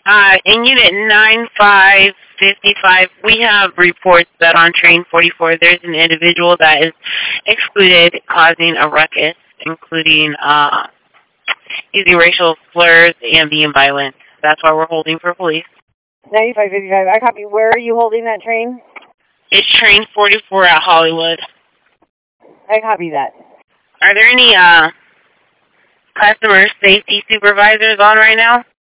In Unit 9555, we have reports that on train 44 there's an individual that is excluded causing a ruckus, including using racial slurs and being violent. That's why we're holding for police. 9555, I copy. Where are you holding that train? It's train 44 at Hollywood. I copy that. Are there any customer safety supervisors on right now?